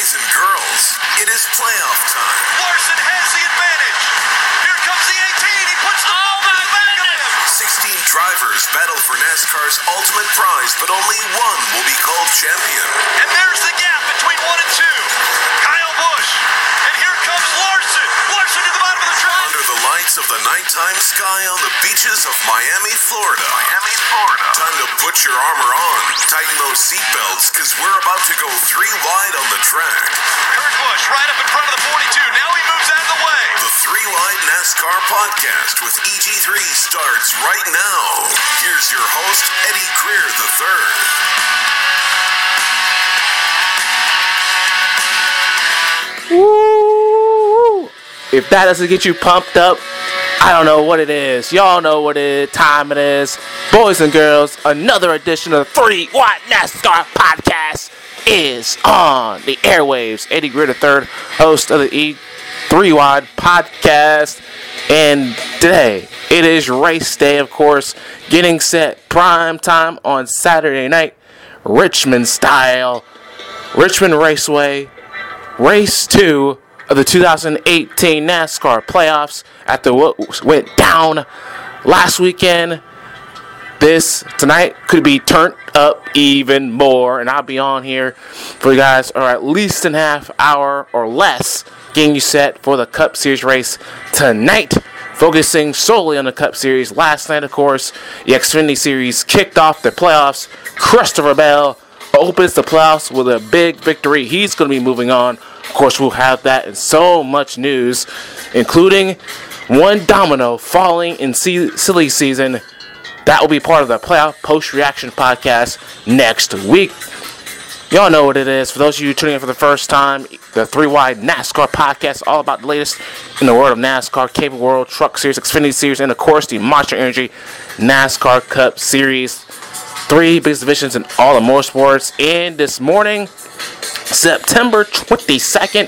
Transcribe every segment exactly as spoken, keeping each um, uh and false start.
Boys and girls, it is playoff time. Larson has the advantage. Here comes the eighteen. He puts the ball in the back of him. sixteen drivers battle for NASCAR's ultimate prize, but only one will be called champion. And there's the gap between one and two. Kyle Busch. And here comes Larson. Larson to the bottom of the track. Under the lights of the nighttime sky on the beaches of Miami, Florida. Miami, Florida. Time to put your armor on. Tighten those seatbelts, because we're about to go three wide on the track. Kurt Busch right up in front of the forty-two. Now he moves out of the way. The Three Wide NASCAR podcast with E G three starts right now. Here's your host, Eddie Greer the third. Woo! If that doesn't get you pumped up, I don't know what it is. Y'all know what it is, time it is. Boys and girls, another edition of the Three Wide NASCAR podcast is on the airwaves. Eddie Greer the third, host of the E Three Wide podcast. And today, it is race day, of course, getting set prime time on Saturday night, Richmond style, Richmond Raceway, race two of the two thousand eighteen NASCAR playoffs after what went down last weekend. This tonight could be turned up even more, and I'll be on here for you guys, or at least a half hour or less, getting you set for the Cup Series race tonight, focusing solely on the Cup Series. Last night, of course, the Xfinity Series kicked off the playoffs. Christopher Bell opens the playoffs with a big victory. He's going to be moving on. Of course, we'll have that and so much news, including one domino falling in se- silly season. That will be part of the playoff post-reaction podcast next week. Y'all know what it is. For those of you tuning in for the first time, the Three Wide NASCAR podcast, all about the latest in the world of NASCAR, Cable World, Truck Series, Xfinity Series, and of course the Monster Energy NASCAR Cup Series. Three biggest divisions in all the motorsports. And this morning, September twenty-second,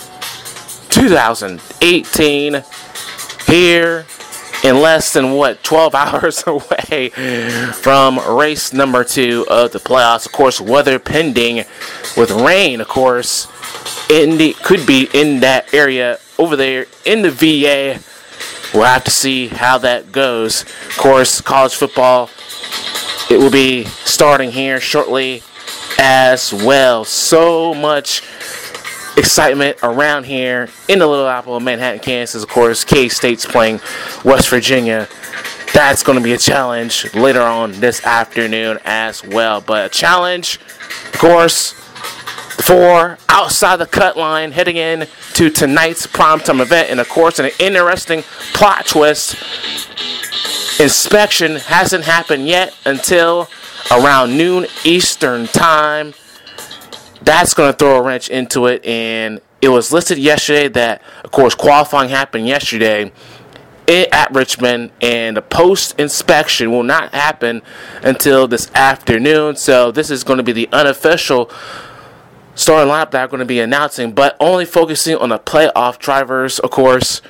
twenty eighteen, here in less than, what, twelve hours away from race number two of the playoffs. Of course, weather pending with rain, of course, in the, could be in that area over there in the V A. We'll have to see how that goes. Of course, college football, it will be starting here shortly as well. So much excitement around here in the Little Apple of Manhattan, Kansas. Of course, K-State's playing West Virginia. That's going to be a challenge later on this afternoon as well. But a challenge, of course, for outside the cut line heading in to tonight's primetime event. And, of course, an interesting plot twist. Inspection hasn't happened yet until around noon Eastern time. That's going to throw a wrench into it, and it was listed yesterday that, of course, qualifying happened yesterday at Richmond, and the post-inspection will not happen until this afternoon. So this is going to be the unofficial starting lineup that I'm going to be announcing, but only focusing on the playoff drivers, of course,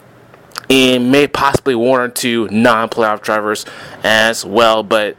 and may possibly one or two non-playoff drivers as well. But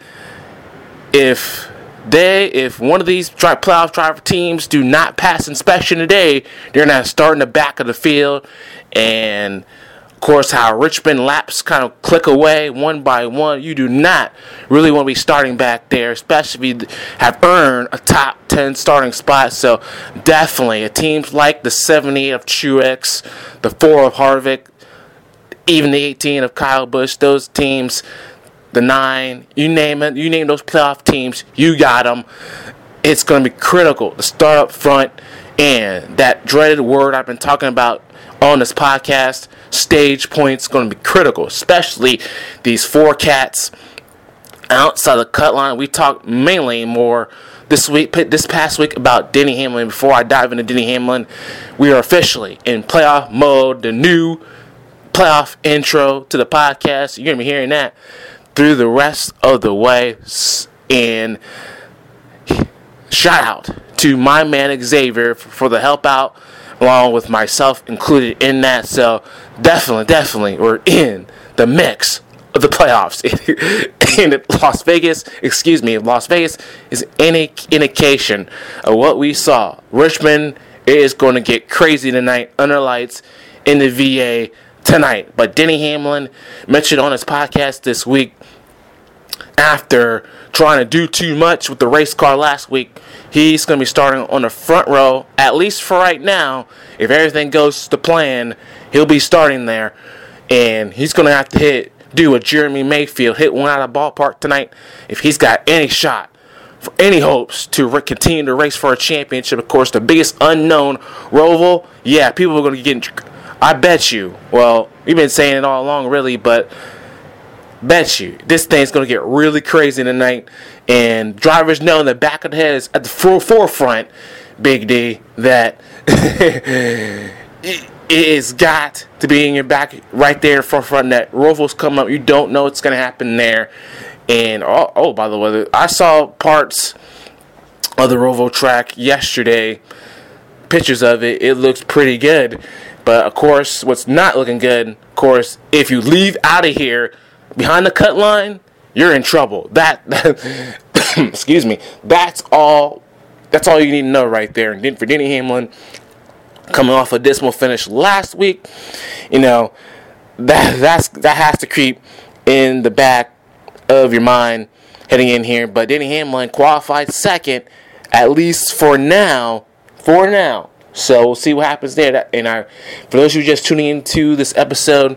if they, if one of these dri- playoff driver teams do not pass inspection today, they're not starting the back of the field. And of course, how Richmond laps kind of click away one by one. You do not really want to be starting back there, especially if you have earned a top ten starting spot. So definitely, a team like the seventy-eight of Truex, the four of Harvick, even the eighteen of Kyle Busch, those teams, the nine, you name it, you name those playoff teams, you got them. It's going to be critical to start up front, and that dreaded word I've been talking about on this podcast, stage points, going to be critical, especially these four cats outside the cut line. We talked mainly more this week, this past week, about Denny Hamlin. Before I dive into Denny Hamlin, we are officially in playoff mode, the new playoff intro to the podcast. You're going to be hearing that through the rest of the way. And shout out to my man Xavier for the help out, along with myself included in that. So definitely, definitely, we're in the mix of the playoffs. And Las Vegas, excuse me, Las Vegas is any indication of what we saw. Richmond It is going to get crazy tonight under lights in the V A tonight. But Denny Hamlin mentioned on his podcast this week, after trying to do too much with the race car last week, he's going to be starting on the front row, at least for right now. If everything goes to plan, he'll be starting there. And he's going to have to hit, do a Jeremy Mayfield, hit one out of the ballpark tonight if he's got any shot, for any hopes to re- continue to race for a championship. Of course, the biggest unknown, Roval, yeah, people are going to get, I bet you, well, we've been saying it all along really, but bet you this thing's going to get really crazy tonight. And drivers know in the back of the head is at the forefront, Big D, that it is got to be in your back right there in the forefront that Roval's coming up. You don't know what's going to happen there. And, oh, oh, by the way, I saw parts of the Roval track yesterday, pictures of it. It looks pretty good. But, of course, what's not looking good, of course, if you leave out of here behind the cut line, you're in trouble. That, that excuse me, that's all that's all you need to know right there. And then for Denny Hamlin, coming off a dismal finish last week, you know, that that's that has to creep in the back of your mind heading in here. But Denny Hamlin qualified second, at least for now. For now. So we'll see what happens there. And I, for those of you just tuning into this episode,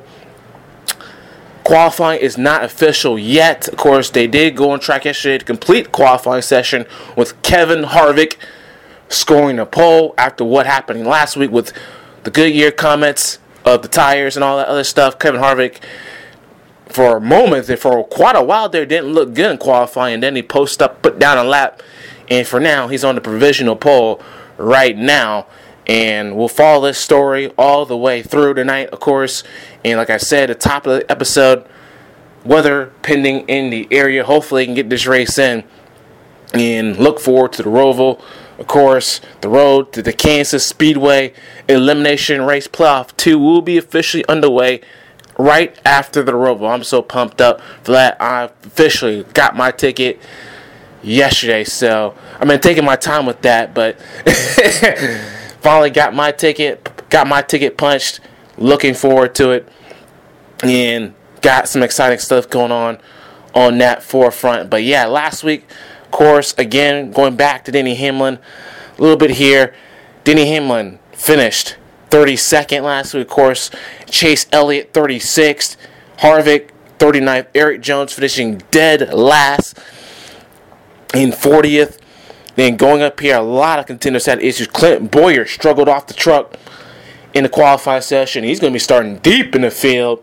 qualifying is not official yet. Of course, they did go on track yesterday to complete qualifying session with Kevin Harvick scoring a pole after what happened last week with the Goodyear comments of the tires and all that other stuff. Kevin Harvick, for a moment, for quite a while there, didn't look good in qualifying. And then he posted up, put down a lap. And for now, he's on the provisional pole right now. And we'll follow this story all the way through tonight, of course. And like I said, at the top of the episode, weather pending in the area. Hopefully, they can get this race in. And look forward to the Roval. Of course, the road to the Kansas Speedway Elimination Race Playoff two will be officially underway right after the Roval. I'm so pumped up for that. I officially got my ticket yesterday. So, I've been taking my time with that, but finally got my ticket, got my ticket punched, looking forward to it, and got some exciting stuff going on on that forefront. But yeah, last week, of course, again, going back to Denny Hamlin, a little bit here, Denny Hamlin finished thirty-second last week, of course, Chase Elliott thirty-sixth, Harvick thirty-ninth, Eric Jones finishing dead last in fortieth. Then going up here, a lot of contenders had issues. Clint Bowyer struggled off the truck in the qualifying session. He's going to be starting deep in the field.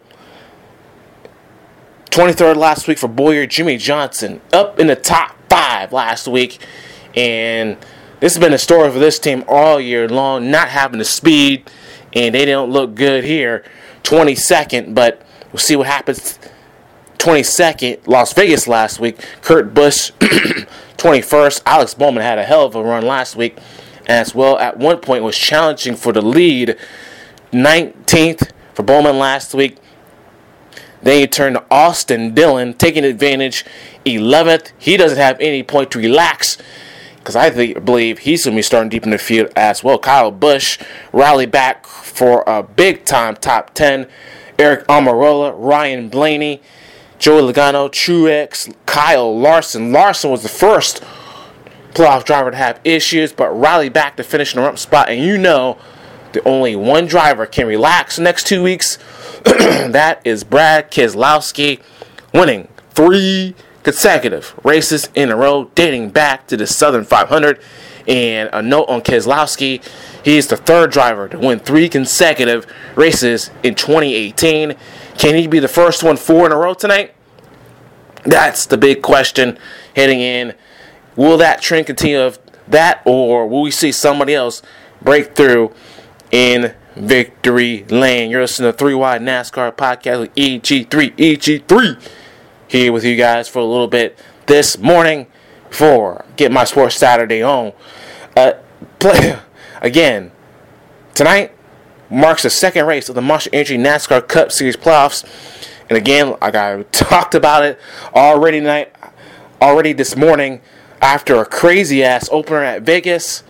twenty-third last week for Bowyer. Jimmy Johnson up in the top five last week. And this has been a story for this team all year long, not having the speed. And they don't look good here. twenty-second, but we'll see what happens. twenty-second, Las Vegas last week. Kurt Busch, twenty-first. Alex Bowman had a hell of a run last week, as well. At one point, was challenging for the lead. nineteenth for Bowman last week. Then you turn to Austin Dillon, taking advantage. eleventh. He doesn't have any point to relax, because I think, believe he's going to be starting deep in the field as well. Kyle Busch rallied back for a big-time top ten. Eric Almirola, Ryan Blaney, Joey Logano, Truex, Kyle Larson. Larson was the first playoff driver to have issues, but rallied back to finish in the rump spot. And you know, the only one driver can relax the next two weeks. That is Brad Keselowski, winning three consecutive races in a row, dating back to the Southern five hundred. And a note on Keselowski, he is the third driver to win three consecutive races in twenty eighteen. Can he be the first one four in a row tonight? That's the big question heading in. Will that trend continue of that, or will we see somebody else break through in victory lane? You're listening to three Wide NASCAR Podcast with E G three. E G three here with you guys for a little bit this morning before Get My Sports Saturday on. Uh, play, again, tonight marks the second race of the Monster Energy NASCAR Cup Series playoffs. And again, like I talked about it already tonight, already this morning, after a crazy-ass opener at Vegas,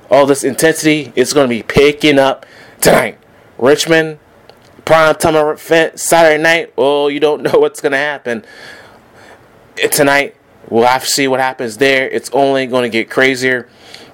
all this intensity is going to be picking up tonight. Richmond, prime time event, Saturday night. Oh, you don't know what's going to happen tonight. We'll have to see what happens there. It's only going to get crazier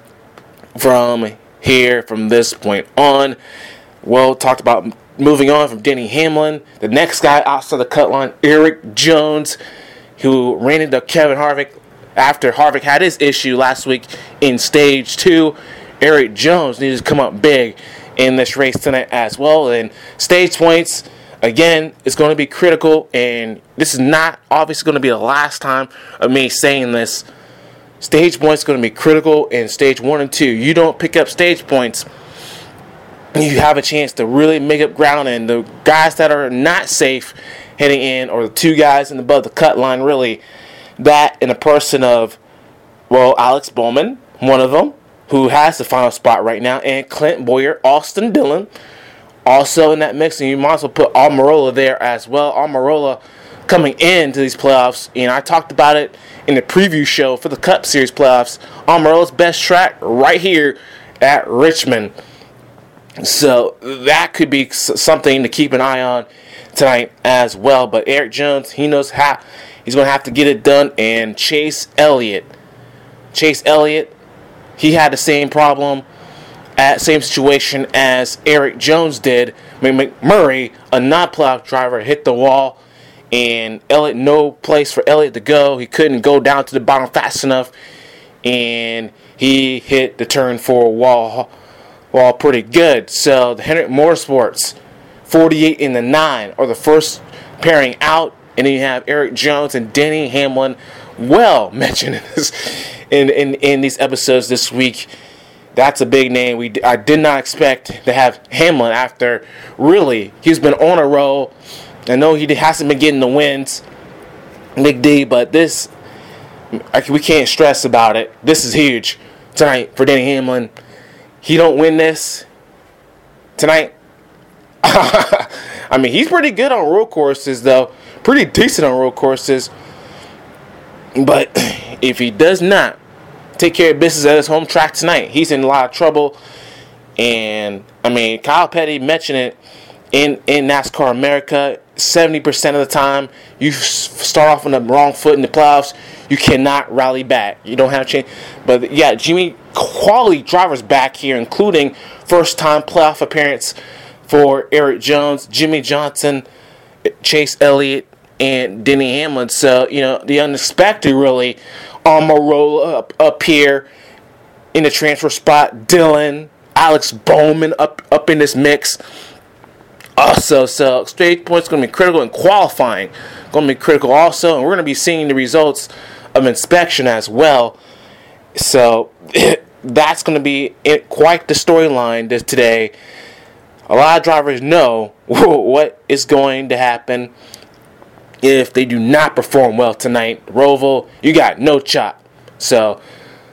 from here, from this point on. Well, talked about moving on from Denny Hamlin. The next guy outside the cut line, Erik Jones, who ran into Kevin Harvick after Harvick had his issue last week in stage two. Erik Jones needs to come up big in this race tonight as well. And stage points, again, it's going to be critical. And this is not obviously going to be the last time of me saying this. Stage points going to be critical in stage one and two. You don't pick up stage points, you have a chance to really make up ground. And the guys that are not safe heading in, or the two guys in above the cut line, really, that in a person of, well, Alex Bowman, one of them, who has the final spot right now, and Clint Bowyer, Austin Dillon, also in that mix. And you might as well put Almirola there as well. Almirola coming into these playoffs, and I talked about it in the preview show for the Cup Series playoffs. Almirola's best track right here at Richmond. So that could be something to keep an eye on tonight as well. But Erik Jones, he knows how he's going to have to get it done. And Chase Elliott, Chase Elliott, he had the same problem, at same situation as Erik Jones did. McMurray, a non-playoff driver, hit the wall, and Elliott, no place for Elliott to go. He couldn't go down to the bottom fast enough, and he hit the turn four wall, wall pretty good. So the Hendrick Motorsports, forty-eight in the nine, are the first pairing out, and then you have Erik Jones and Denny Hamlin, well mentioned in this. In, in, in these episodes this week. That's a big name. We I did not expect to have Hamlin after, really, he's been on a roll. I know he hasn't been getting the wins, Big D, but this, I, we can't stress about it. This is huge tonight for Denny Hamlin. He don't win this tonight. I mean, he's pretty good on road courses, though. Pretty decent on road courses. But if he does not take care of business at his home track tonight, he's in a lot of trouble. And, I mean, Kyle Petty mentioned it in, in NASCAR America. seventy percent of the time, you start off on the wrong foot in the playoffs, you cannot rally back. You don't have a chance. But, yeah, Jimmy, quality drivers back here, including first-time playoff appearance for Erik Jones, Jimmy Johnson, Chase Elliott, and Denny Hamlin. So, you know, the unexpected, really, Almirola up, up here in the transfer spot. Dillon, Alex Bowman up, up in this mix. Also, so stage points going to be critical, and qualifying going to be critical also. And we're going to be seeing the results of inspection as well. So that's going to be quite the storyline today. A lot of drivers know what is going to happen if they do not perform well tonight. Roval, you got no chop. So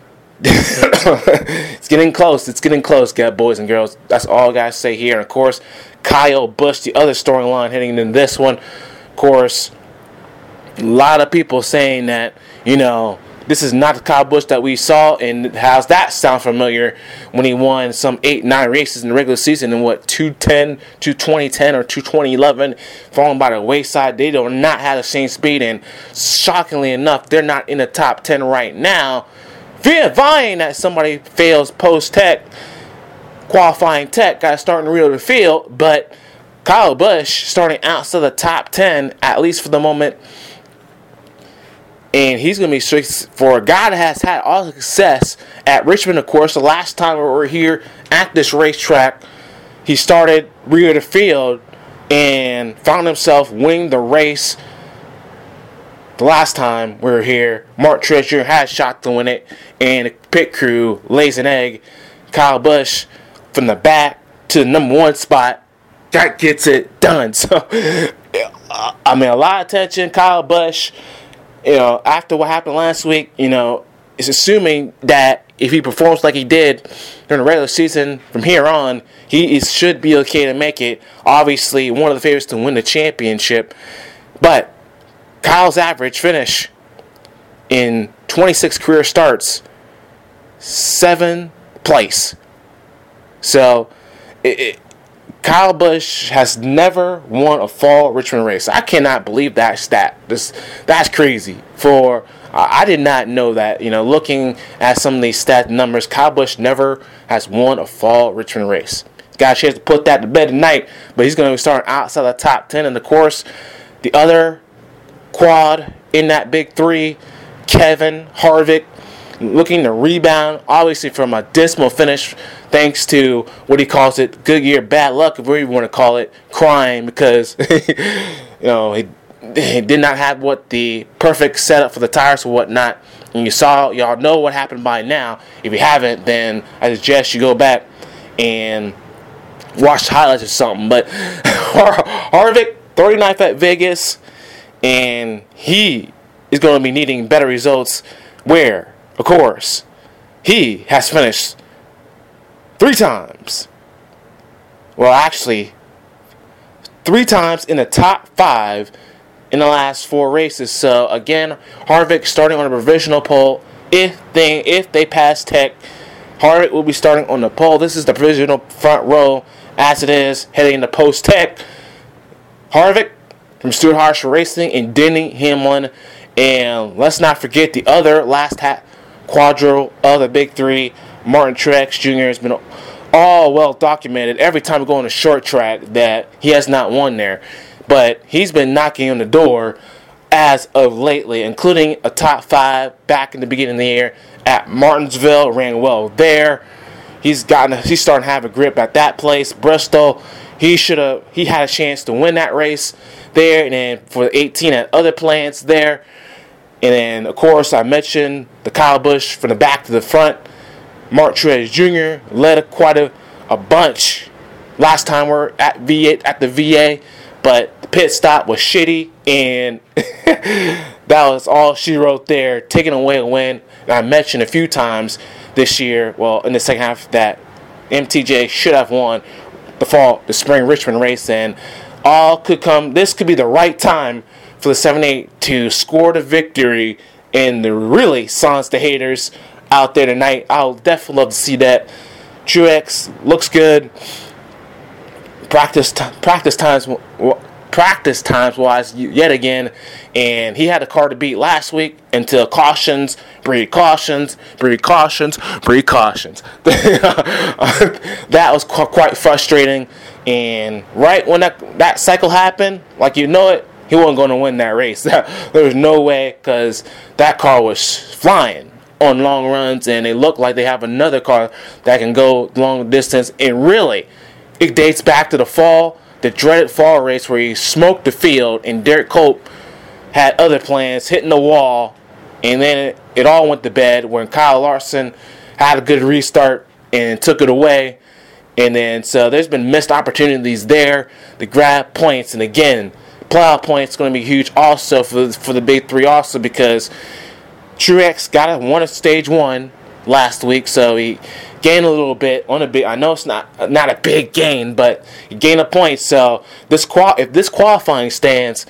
it's getting close. It's getting close, boys and girls. That's all I got to say here. And, of course, Kyle Busch, the other storyline heading into this one. Of course, a lot of people saying that, you know, this is not the Kyle Busch that we saw, and how's that sound familiar when he won some eight, nine races in the regular season in what, two ten, two twenty ten, or two twenty eleven, falling by the wayside. They do not have the same speed, and shockingly enough, they're not in the top ten right now. Vying that somebody fails post-tech, qualifying tech, got to start in the rear of the field, but Kyle Busch starting outside the top ten, at least for the moment. And he's going to be strict for a guy that has had all the success at Richmond, of course. The last time we were here at this racetrack, he started rear of the field and found himself winning the race. The last time we were here, Mark Truex Junior had a shot to win it, and the pit crew lays an egg. Kyle Busch, from the back to the number one spot, that gets it done. So, I mean, a lot of attention. Kyle Busch, you know, after what happened last week, you know, is assuming that if he performs like he did during the regular season from here on, he is, should be okay to make it. Obviously, one of the favorites to win the championship. But Kyle's average finish in twenty-six career starts, seven place. So, it, it, Kyle Busch has never won a fall Richmond race. I cannot believe that stat. This, that's crazy. For uh, I did not know that. You know, looking at some of these stat numbers, Kyle Busch never has won a fall Richmond race. He's got a chance to put that to bed tonight, but he's going to be starting outside the top ten. And of course, the other quad in that big three, Kevin Harvick, looking to rebound, obviously from a dismal finish, thanks to what he calls it, Goodyear bad luck, if we even want to call it, crying because you know he, he did not have what the perfect setup for the tires or whatnot. And you saw, y'all know what happened by now. If you haven't, then I suggest you go back and watch the highlights or something. But Harvick, thirty-ninth at Vegas, and he is going to be needing better results. Where, of course, he has finished three times. Well, actually, three times in the top five in the last four races. So, again, Harvick starting on a provisional pole. If they, if they pass Tech, Harvick will be starting on the pole. This is the provisional front row as it is heading into post-Tech. Harvick from Stuart Harsher Racing and Denny Hamlin. And let's not forget the other last hat quadro of the big three, Martin Truex Junior has been all well documented every time we go on a short track that he has not won there. But he's been knocking on the door as of lately, including a top five back in the beginning of the year at Martinsville, ran well there. He's gotten, he's starting to have a grip at that place. Bristol, he should have, he had a chance to win that race there, and then for eighteen at other plants there. And then, of course, I mentioned the Kyle Busch from the back to the front. Mark Truex Junior led a, quite a, a bunch last time we were at V eight at the V A, but the pit stop was shitty, and that was all she wrote there, taking away a win. And I mentioned a few times this year, well, in the second half, that M T J should have won the fall, the spring Richmond race, and all could come. This could be the right time for the seven eight to score the victory and to really silence the haters out there tonight. I'll definitely love to see that. Truex looks good. Practice t- practice times practice times wise yet again, and he had a car to beat last week until cautions, breed cautions, breed cautions, breed cautions. That was qu- quite frustrating. And right when that that cycle happened, like you know it, he wasn't going to win that race. There was no way, because that car was flying on long runs, and they look like they have another car that can go long distance. And really, it dates back to the fall, the dreaded fall race where he smoked the field, and Derek Cope had other plans, hitting the wall, and then it, it all went to bed when Kyle Larson had a good restart and took it away. And then, so there's been missed opportunities there to grab points. And again, playoff points going to be huge also for, for the big three also, because Truex got a won a stage one last week, so he gained a little bit on a big. I know it's not not a big gain, but he gained a point. So this qual if this qualifying stands,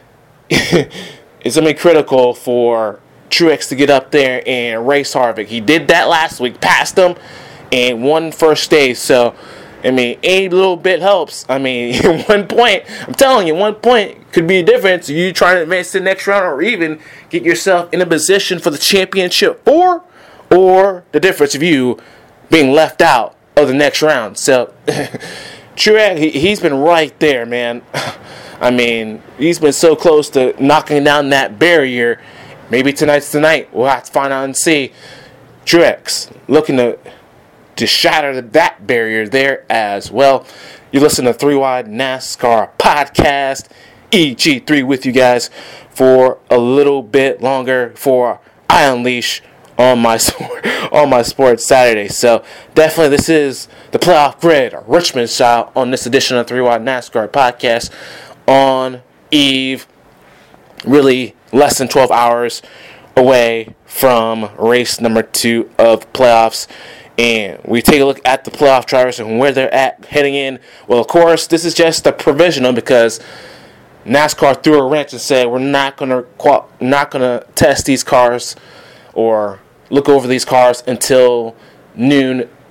it's gonna be critical for Truex to get up there and race Harvick. He did that last week, passed him, and won first stage. So I mean, any little bit helps. I mean, one point, I'm telling you, one point could be a difference. You trying to advance to the next round, or even get yourself in a position for the championship, or, or the difference of you being left out of the next round. So, Truex, he, he's been right there, man. I mean, he's been so close to knocking down that barrier. Maybe tonight's the night. We'll have to find out and see. Truex looking to to shatter that barrier there as well. You listen to Three Wide NASCAR Podcast, E G three with you guys for a little bit longer for I Unleash on my on my Sports Saturday. So definitely this is the playoff grid, Richmond style, on this edition of Three Wide NASCAR Podcast on Eve. Really less than twelve hours away from race number two of playoffs. And we take a look at the playoff drivers and where they're at heading in. Well, of course, this is just a provisional because NASCAR threw a wrench and said we're not gonna qual- not gonna test these cars or look over these cars until noon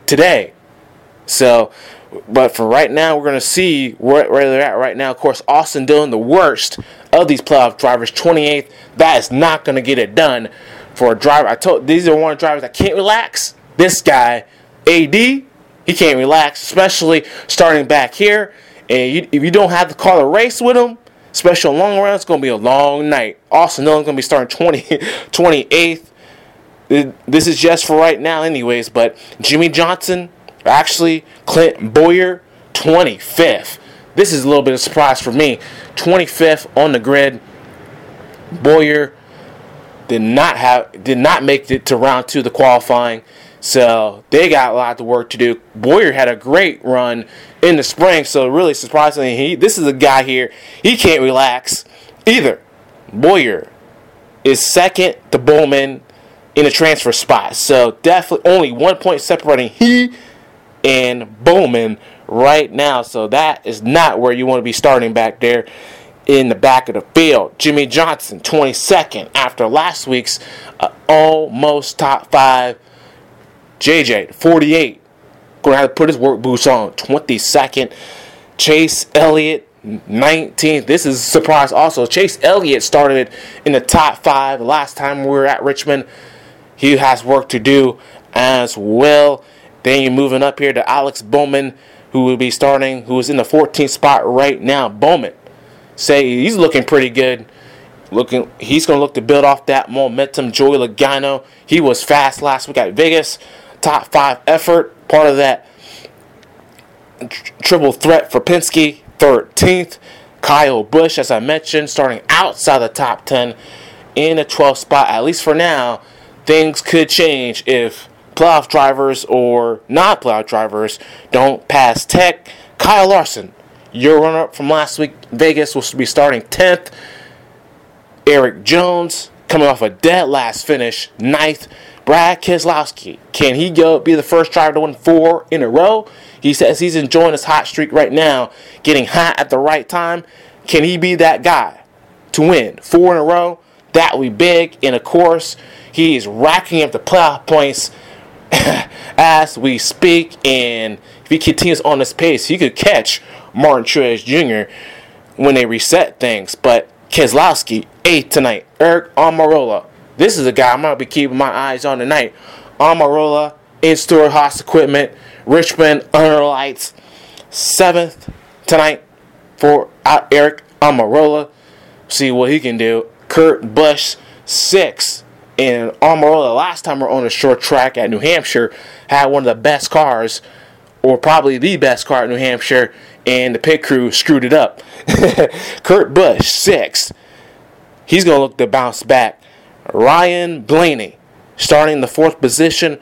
today. So, but for right now, we're going to see where, where they're at right now. Of course, Austin Dillon, the worst of these playoff drivers, twenty-eighth. That is not going to get it done for a driver. I told these are one of the drivers that can't relax. This guy, A D, he can't relax, especially starting back here. And you, if you don't have to call a race with him, especially on long rounds, it's going to be a long night. Austin Dillon's going to be starting twenty, twenty-eighth. This is just for right now anyways, but Jimmie Johnson, actually Clint Bowyer, twenty-fifth. This is a little bit of a surprise for me. twenty-fifth on the grid. Bowyer did not have did not make it to round two of the qualifying. So they got a lot of work to do. Bowyer had a great run in the spring, so really surprisingly, he this is a guy here, he can't relax either. Bowyer is second to Bowman in the transfer spot. So definitely only one point separating he and Bowman right now. So that is not where you want to be starting back there in the back of the field. Jimmie Johnson, twenty-second after last week's uh, almost top five. J J, forty-eight, going to have to put his work boots on, twenty-second. Chase Elliott, nineteenth. This is a surprise also. Chase Elliott started in the top five the last time we were at Richmond. He has work to do as well. Then you're moving up here to Alex Bowman, who will be starting, who is in the fourteenth spot right now. Bowman, say he's looking pretty good. Looking, he's going to look to build off that momentum. Joey Logano, he was fast last week at Vegas. Top five effort, part of that tr- triple threat for Penske. thirteenth, Kyle Busch, as I mentioned, starting outside the top ten in the twelfth spot. At least for now, things could change if playoff drivers or not playoff drivers don't pass tech. Kyle Larson, your runner-up from last week, Vegas, will be starting tenth. Eric Jones, coming off a dead last finish, ninth. Brad Keselowski, can he go be the first driver to win four in a row? He says he's enjoying his hot streak right now, getting hot at the right time. Can he be that guy to win four in a row? That would be big. And of course, he is racking up the playoff points as we speak. And if he continues on this pace, he could catch Martin Truex Junior when they reset things. But Keselowski, eighth tonight. Eric Almirola. This is a guy I'm going to be keeping my eyes on tonight. Almirola, in-store Haas equipment. Richmond, under lights. seventh tonight for Eric Almirola. See what he can do. Kurt Busch, sixth. And Almirola, last time we were on a short track at New Hampshire, had one of the best cars, or probably the best car at New Hampshire, and the pit crew screwed it up. Kurt Busch, sixth. He's going to look to bounce back. Ryan Blaney, starting the fourth position.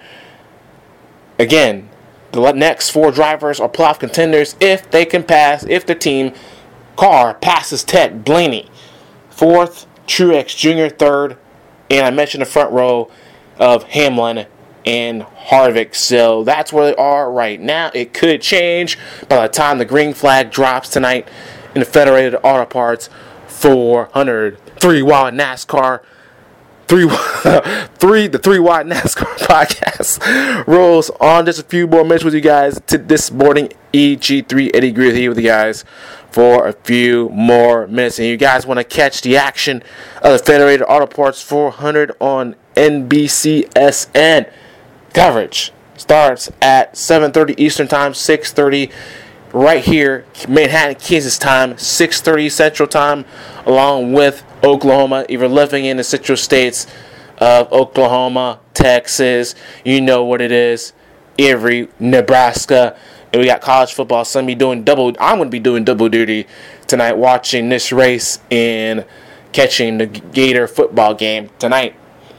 Again, the next four drivers are playoff contenders if they can pass, if the team car passes Tech. Blaney, fourth. Truex Junior, third. And I mentioned the front row of Hamlin and Harvick. So that's where they are right now. It could change by the time the green flag drops tonight in the Federated Auto Parts four hundred three Wild NASCAR. Three, three, the three wide NASCAR podcast rolls on. Just a few more minutes with you guys to this morning. E G three Eddie Greer here with you guys for a few more minutes. And you guys want to catch the action of the Federated Auto Parts four hundred on N B C S N. Coverage starts at seven thirty Eastern Time, six thirty right here, Manhattan, Kansas time, six thirty Central Time, along with Oklahoma. If you're living in the Central States of Oklahoma, Texas, you know what it is. Every Nebraska. And we got college football. So I'm be doing double. I'm going to be doing double duty tonight, watching this race and catching the Gator football game tonight.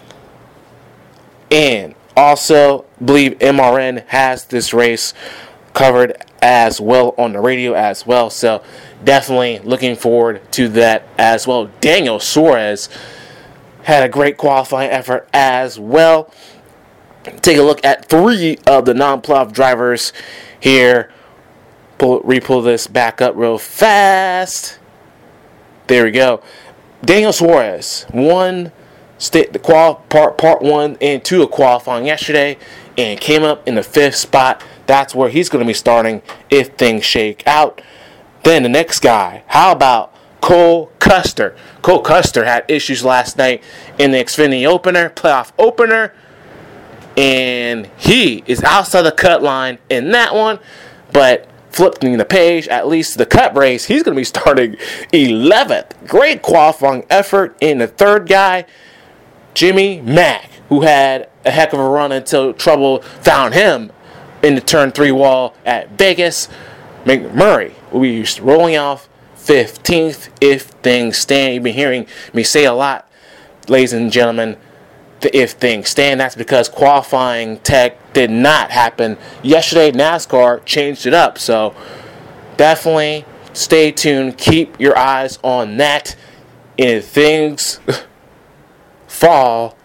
And also, believe M R N has this race covered as well on the radio as well. So definitely looking forward to that as well. Daniel Suarez had a great qualifying effort as well. Take a look at three of the non-playoff drivers here. Pull, re-pull this back up real fast. There we go. Daniel Suarez, one st- the qual part part one and two of qualifying yesterday, and came up in the fifth spot. That's where he's going to be starting if things shake out. Then the next guy, how about Cole Custer? Cole Custer had issues last night in the Xfinity opener, playoff opener, and he is outside the cut line in that one, but flipping the page, at least the cup race, he's going to be starting eleventh. Great qualifying effort. In the third guy, Jimmy Mack, who had a heck of a run until trouble found him in the turn three wall at Vegas. McMurray will be rolling off fifteenth if things stand. You've been hearing me say a lot, ladies and gentlemen, the if things stand. That's because qualifying tech did not happen yesterday. NASCAR changed it up, so definitely stay tuned. Keep your eyes on that. And if things fall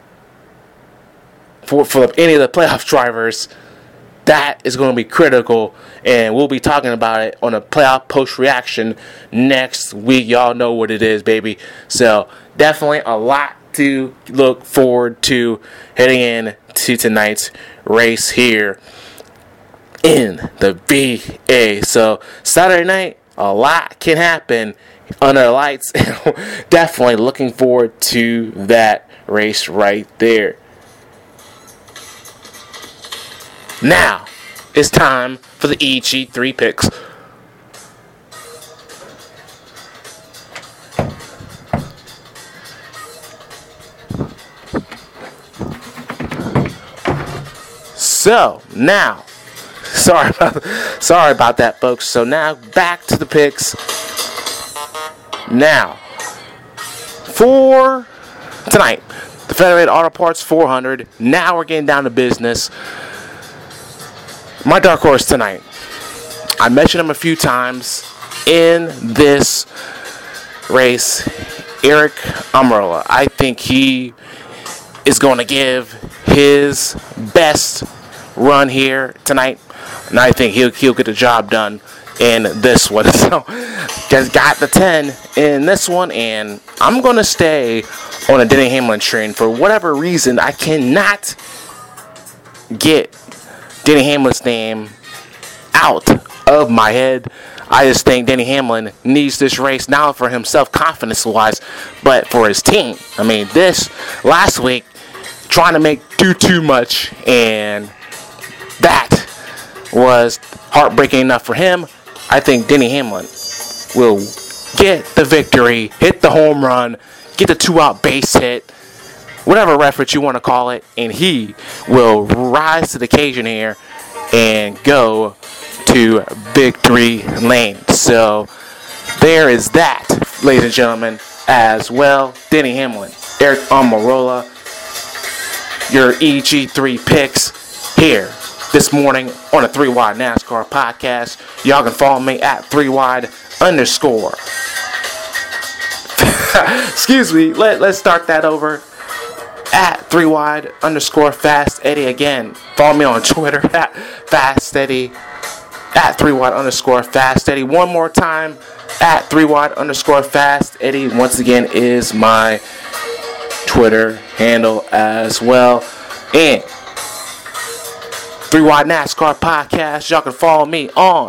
for, for any of the playoff drivers, that is going to be critical, and we'll be talking about it on a playoff post reaction next week. Y'all know what it is, baby. So definitely a lot to look forward to heading in to tonight's race here in the V A. So Saturday night, a lot can happen under the lights. Definitely looking forward to that race right there. Now, it's time for the E G three picks. So, now, sorry about, sorry about that, folks. So now, back to the picks. Now, for tonight, the Federated Auto Parts four hundred. Now we're getting down to business. My dark horse tonight, I mentioned him a few times in this race, Aric Almirola. I think he is going to give his best run here tonight, and I think he'll, he'll get the job done in this one. So, just got the ten in this one, and I'm going to stay on a Denny Hamlin train. For whatever reason, I cannot get Denny Hamlin's name out of my head. I just think Denny Hamlin needs this race now for himself, confidence-wise, but for his team. I mean, this last week, trying to make do too much, and that was heartbreaking enough for him. I think Denny Hamlin will get the victory, hit the home run, get the two-out base hit, whatever reference you want to call it, and he will rise to the occasion here and go to victory lane. So there is that, ladies and gentlemen, as well. Denny Hamlin, Aric Almirola, your E G three picks here this morning on a three wide NASCAR podcast. Y'all can follow me at three wide underscore. Excuse me, let, let's start that over. At three wide underscore Fast Eddie. Again, follow me on Twitter at Fast Eddie. At three wide underscore Fast Eddie. One more time, at three wide underscore Fast Eddie. Once again, is my Twitter handle as well. And three wide NASCAR podcast. Y'all can follow me on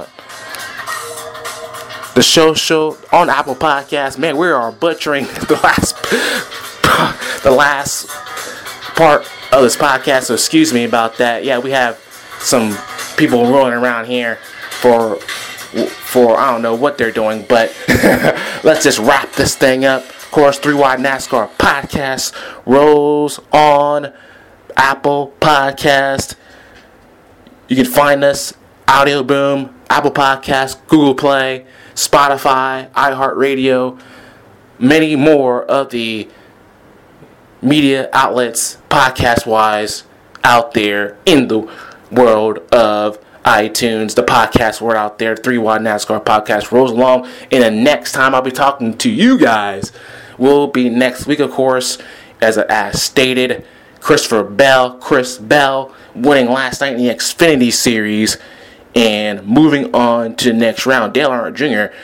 the show show on Apple Podcasts. Man, we are butchering the last the last part of this podcast, so excuse me about that. Yeah, we have some people rolling around here for for I don't know what they're doing, but let's just wrap this thing up. Of course, three wide NASCAR podcast rolls on Apple Podcast. You can find us Audio Boom, Apple Podcast, Google Play, Spotify, iHeartRadio, many more of the media outlets, podcast-wise, out there in the world of iTunes. The podcast world out there, three wide NASCAR podcast rolls along. And the next time I'll be talking to you guys will be next week, of course, as, as stated, Christopher Bell, Chris Bell, winning last night in the Xfinity Series and moving on to the next round. Dale Earnhardt Junior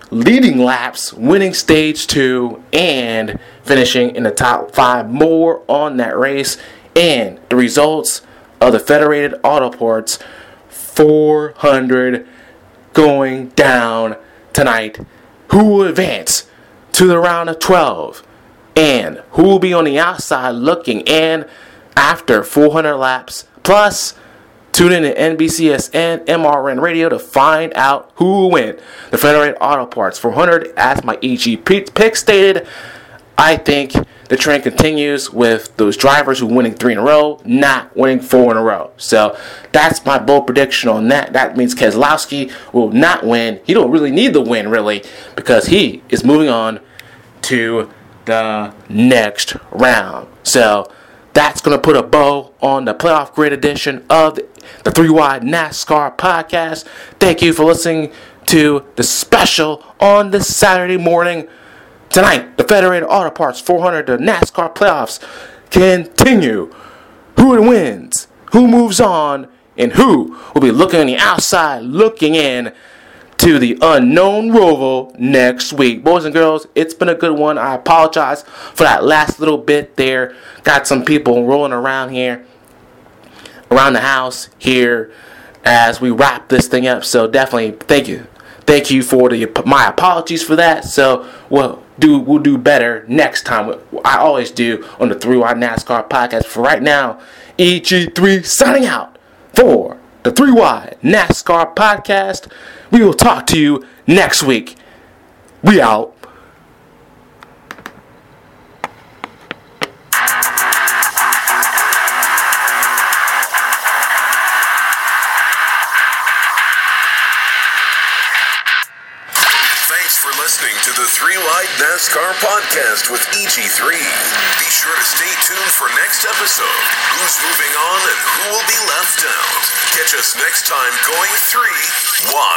leading laps, winning stage two, and finishing in the top five. More on that race and the results of the Federated Autoports four hundred going down tonight. Who will advance to the round of twelve? And who will be on the outside looking? And after four hundred laps, plus tune in to N B C S and M R N Radio to find out who will win the Federated Auto Parts four hundred. As my E G pick stated, I think the trend continues with those drivers who are winning three in a row, not winning four in a row. So that's my bold prediction on that. That means Keselowski will not win. He don't really need the win, really, because he is moving on to the next round. So that's going to put a bow on the playoff grid edition of the Three Wide NASCAR podcast. Thank you for listening to the special on this Saturday morning. Tonight, the Federated Auto Parts four hundred, the NASCAR playoffs continue. Who wins? Who moves on? And who will be looking on the outside, looking in to the unknown Roval next week? Boys and girls, it's been a good one. I apologize for that last little bit there. Got some people rolling around here, around the house here as we wrap this thing up. So definitely thank you. Thank you for the my apologies for that. So we'll do we'll do better next time. I always do on the Three Wide NASCAR podcast. For right now, E G three signing out for the Three Wide NASCAR podcast. We will talk to you next week. We out. Thanks for listening to the Three Wide NASCAR podcast with E G three. Be sure to stay tuned for next episode. Who's moving on and who will be left out? Catch us next time going three wide.